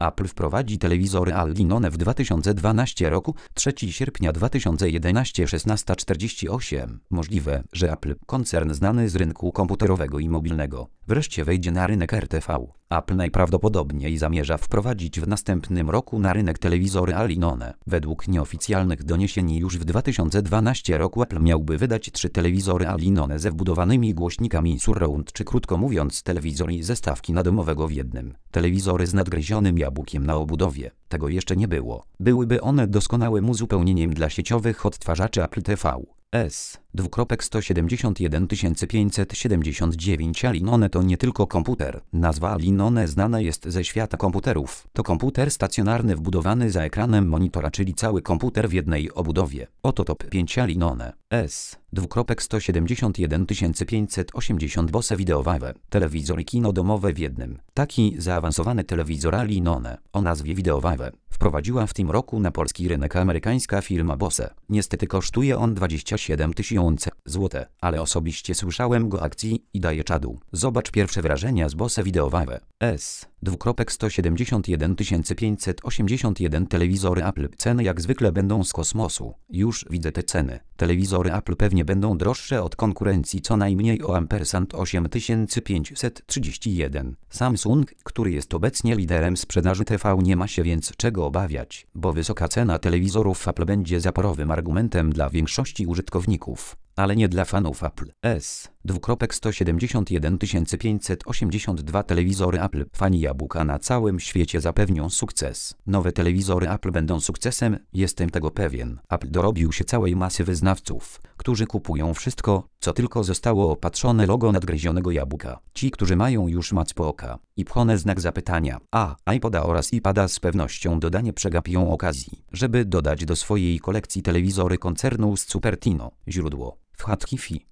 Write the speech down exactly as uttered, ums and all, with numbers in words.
Apple wprowadzi telewizory Al-Linone w dwa tysiące dwunastym roku, trzeciego sierpnia dwa tysiące jedenastego, szesnasta czterdzieści osiem. Możliwe, że Apple, koncern znany z rynku komputerowego i mobilnego, wreszcie wejdzie na rynek R T V. Apple najprawdopodobniej zamierza wprowadzić w następnym roku na rynek telewizory Al-Linone. Według nieoficjalnych doniesień już w dwa tysiące dwunastym roku Apple miałby wydać trzy telewizory Al-Linone ze wbudowanymi głośnikami surround, czy krótko mówiąc telewizor i zestawki nadomowego w jednym. Telewizory z nadgryzionym jabłkiem na obudowie. Tego jeszcze nie było. Byłyby one doskonałym uzupełnieniem dla sieciowych odtwarzaczy Apple T V. S. sto siedemdziesiąt jeden tysięcy pięćset siedemdziesiąt dziewięć Al-Linone to nie tylko komputer. Nazwa Al-Linone znana jest ze świata komputerów. To komputer stacjonarny wbudowany za ekranem monitora, czyli cały komputer w jednej obudowie. Oto top pięć Al-Linone. S. sto siedemdziesiąt jeden tysięcy pięćset osiemdziesiąt Bose Videowave. Telewizor i kino domowe w jednym. Taki zaawansowany telewizor Al-Linone o nazwie Videowave wprowadziła w tym roku na polski rynek amerykańska firma Bose. Niestety kosztuje on dwadzieścia siedem tysięcy złotych, ale osobiście słyszałem go akcji i daje czadu. Zobacz pierwsze wrażenia z Bose Videowave. S. sto siedemdziesiąt jeden tysięcy pięćset osiemdziesiąt jeden Telewizory Apple. Ceny jak zwykle będą z kosmosu. Już widzę te ceny. Telewizory Apple pewnie będą droższe od konkurencji co najmniej o ampersand osiem tysięcy pięćset trzydzieści jeden. Samsung, który jest obecnie liderem sprzedaży T V, nie ma się więc czego obawiać, bo wysoka cena telewizorów Apple będzie zaporowym argumentem dla większości użytkowników, ale nie dla fanów Apple. S. sto siedemdziesiąt jeden tysięcy pięćset osiemdziesiąt dwa Telewizory Apple. Fani jabłka na całym świecie zapewnią sukces. Nowe telewizory Apple będą sukcesem, jestem tego pewien. Apple dorobił się całej masy wyznawców, którzy kupują wszystko, co tylko zostało opatrzone logo nadgryzionego jabłka. Ci, którzy mają już macpo oka i pchone znak zapytania, a iPoda oraz iPada z pewnością dodanie przegapią okazji, żeby dodać do swojej kolekcji telewizory koncernu z Cupertino. Źródło: Whadkifi.